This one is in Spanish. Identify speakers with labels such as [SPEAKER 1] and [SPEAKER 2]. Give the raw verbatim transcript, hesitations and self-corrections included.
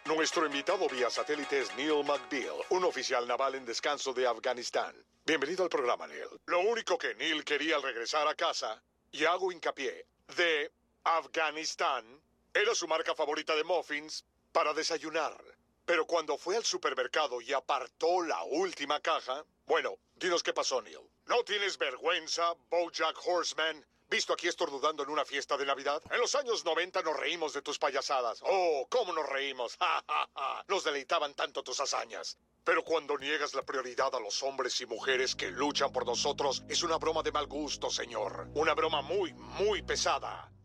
[SPEAKER 1] Nuestro invitado vía satélite es Neil McBeal, un oficial naval en descanso de Afganistán. Bienvenido al programa, Neil. Lo único que Neil quería al regresar a casa, y hago hincapié, de Afganistán, era su marca favorita de muffins para desayunar. Pero cuando fue al supermercado y apartó la última caja... Bueno, dinos qué pasó, Neil. ¿No tienes vergüenza, BoJack Horseman, visto aquí estornudando en una fiesta de Navidad? En los años noventa nos reímos de tus payasadas. Oh, cómo nos reímos. Ja, ja, ja. Nos deleitaban tanto tus hazañas. Pero cuando niegas la prioridad a los hombres y mujeres que luchan por nosotros, es una broma de mal gusto, señor. Una broma muy, muy pesada.